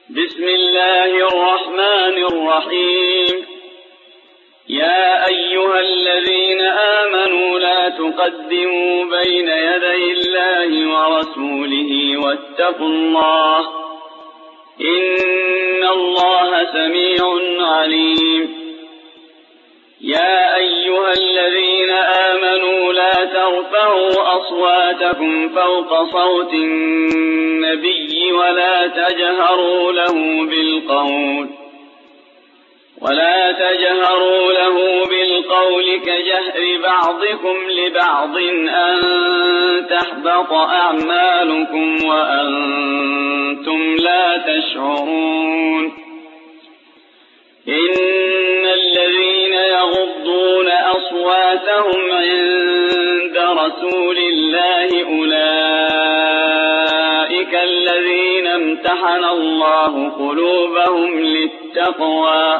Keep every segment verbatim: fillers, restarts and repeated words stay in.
بسم الله الرحمن الرحيم. يا أيها الذين آمنوا لا تقدموا بين يدي الله ورسوله واتقوا الله إن الله سميع عليم. يا أيها الذين آمنوا لا ترفعوا أصواتكم فوق صوت النبي ولا تجهروا له بالقول ولا تجهروا له بالقول كجهر بعضكم لبعض أن تحبط أعمالكم وأنتم لا تشعرون. إن الذين يغضون أصواتهم عند رسول الله أولئك الذين امتحن الله قلوبهم للتقوى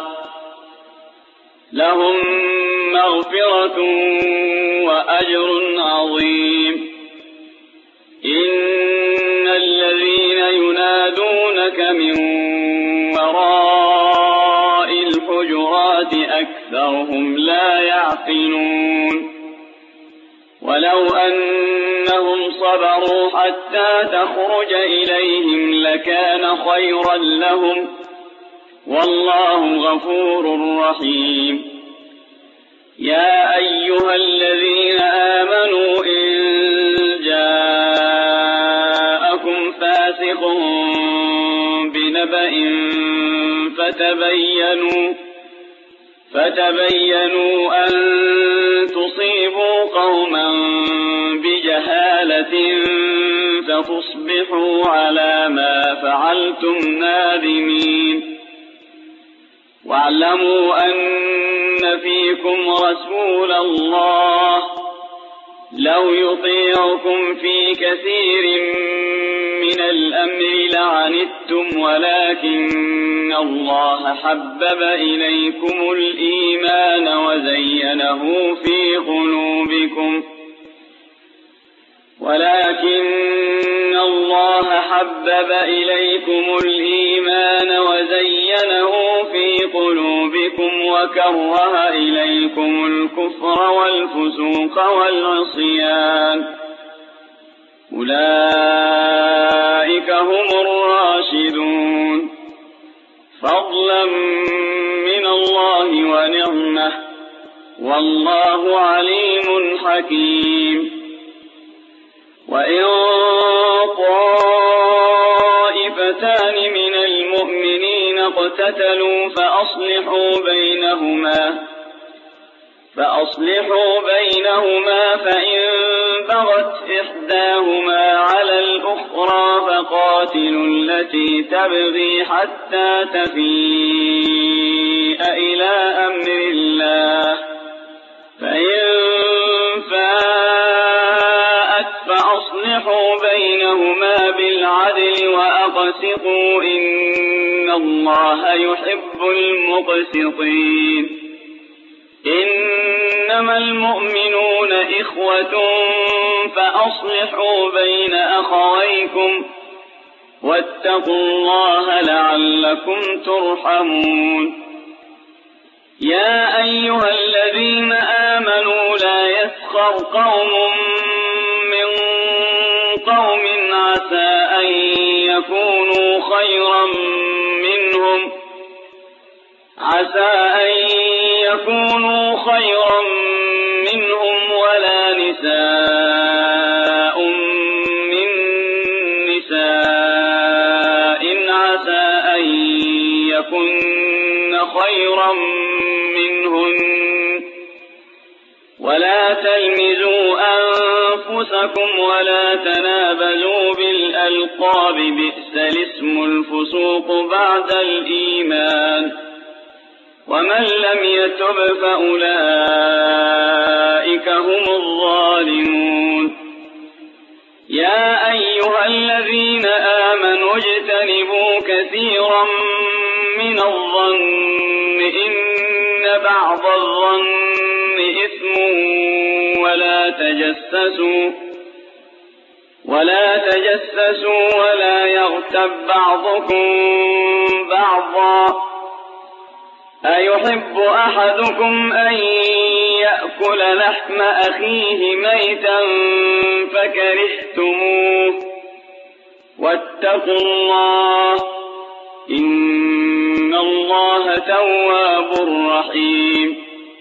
لهم مغفرة وأجر عظيم. إن الذين ينادونك من وراء الحجرات أكثرهم لا يعقلون. ولو أنهم صبروا حتى تخرج إليهم لكان خيرا لهم والله غفور رحيم. يا أيها الذين آمنوا إن جاءكم فاسق بنبأ فتبينوا فتبينوا أن تصيبوا قوما بجهالة فتصبحوا على ما فعلتم نادمين. واعلموا أن فيكم رسول الله لو يطيعكم في كثير من الأمر لعنتم ولكن الله حبب إليكم الإيمان وزينه في قلوبكم ولكن الله حبب إليكم الإيمان وزينه في قلوبكم وكره إليكم الكفر والفسوق والعصيان أولئك هم الراشدون فضلا من الله ونعمة والله عليم حكيم. وإن طائفتان من المؤمنين اقتتلوا فأصلحوا بينهما فأصلحوا بينهما فإن بغت إحداهما على الأخرى فقاتلوا التي تبغي حتى تفيء إلى أمر الله فإن فاءت فأصلحوا بينهما بالعدل وأقسطوا إن الله يحب المقسطين. إنما المؤمنون إخوة فأصلحوا بين أخويكم واتقوا الله لعلكم ترحمون. يا أيها الذين آمنوا لا يسخر قوم من قوم عسى أن يكونوا خيرا منهم عسى أن يكونوا خيرا منهم ولا نساء من نساء عسى أن يكن خيرا منهن ولا تلمزوا أنفسكم ولا تنابزوا بالألقاب بئس الاسم الفسوق بعد الإيمان ومن لم يتب فأولئك هم الظالمون. يا أيها الذين آمنوا اجتنبوا كثيرا من الظن إن بعض الظن إثم ولا تجسسوا ولا تجسسوا ولا يغتب بعضكم بعضا أيحب أحدكم أن يأكل لحم أخيه ميتا فكرهتموه واتقوا الله إن الله تواب رحيم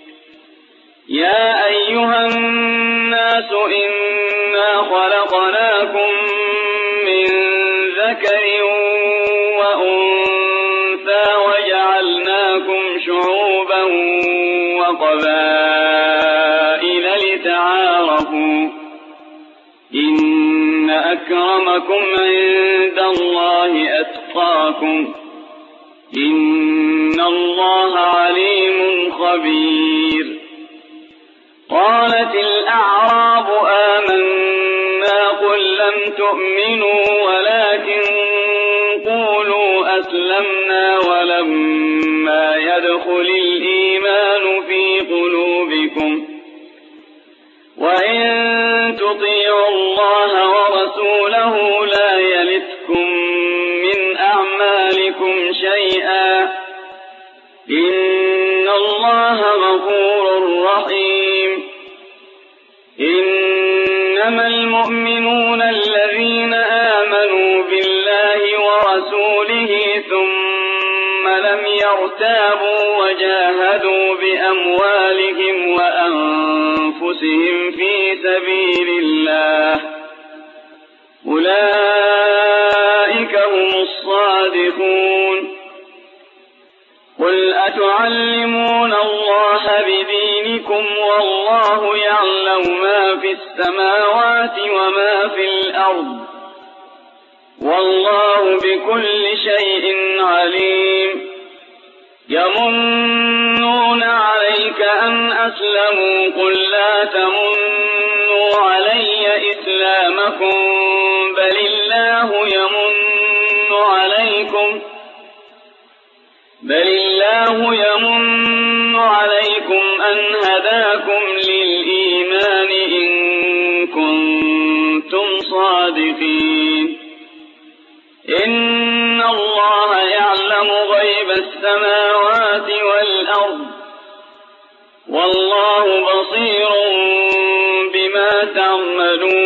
يا أيها الناس إنا خلقناكم من ذكر وأنثى وجعلناكم شعوبا وقبائل لتعارفوا إن أكرمكم عند الله أتقاكم إن الله عليم خبير قالت الأعراب آمنا قل لم تؤمنوا ولكن قولوا أسلمنا ولما يدخل الإيمان في قلوبكم وإن تطيعوا الله ورسوله لا يلتكم من أعمالكم شيئا إن الله غفور رحيم إنما المؤمنون الذين آمنوا بالله ورسوله ثم لم يرتابوا وجاهدوا بأموالهم وأنفسهم في سبيل الله أولئك هم الصادقون قل أتعلمون الله بدينكم والله يعلم ما في السماوات وما في الأرض والله بكل شيء عليم يمنون عليك أن أسلموا قل لا تمنوا علي إسلامكم بل الله يمن عليكم بل الله يمن عليكم أن هداكم للإيمان إن كنتم صادقين إن الله يعلم غيب السماوات والأرض والله بصير بما تعملون